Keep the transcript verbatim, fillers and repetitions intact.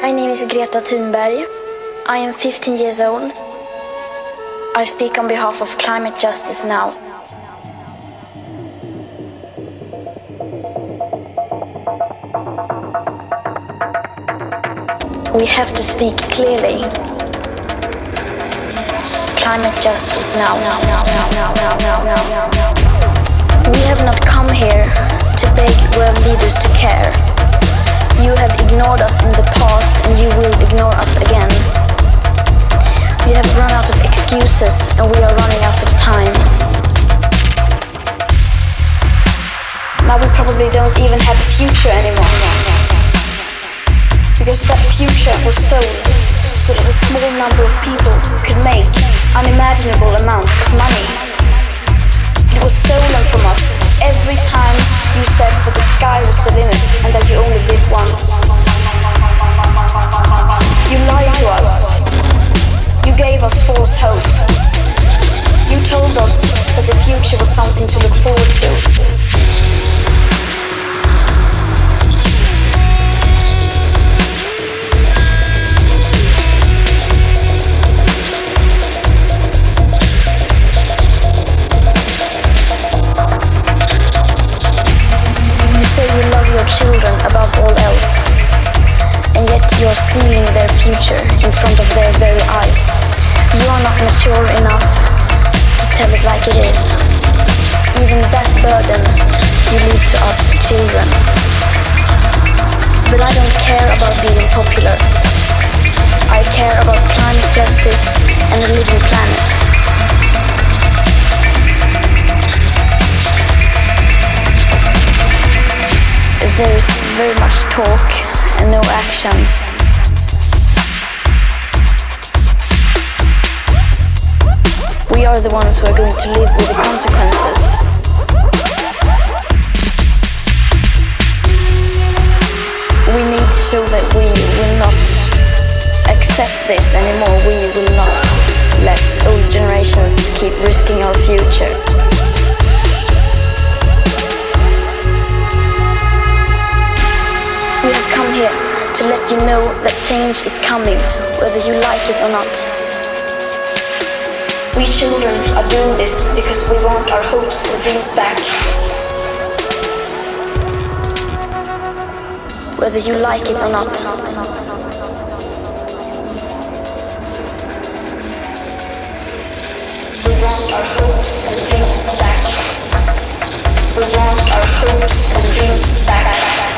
My name is Greta Thunberg. I am fifteen years old. I speak on behalf of climate justice now. We have to speak clearly. Climate justice now, now, now, now, now, now, now, now, now. We have not come here to beg world leaders to care. You have ignored us in the past and you will ignore us again. We have run out of excuses and we are running out of time. Now we probably don't even have a future anymore. Because that future was sold so that a small number of people could make unimaginable amounts of money. It was stolen from us every time you said that the sky was the limit and that you only live once. You lied to us. You gave us false hope. You told us that the future was something to look forward to. Children above all else, and yet you are stealing their future in front of their very eyes. You are not mature enough to tell it like it is. Even that burden you leave to us children. But I don't care about being popular. I care about climate justice and a living planet. There is very much talk and no action. We are the ones who are going to live with the consequences. We need to show that we will not accept this anymore. We will not let old generations keep risking our future. We have come here to let you know that change is coming, whether you like it or not. We children are doing this because we want our hopes and dreams back. Whether you like it or not. We want our hopes and dreams back. We want our hopes and dreams back.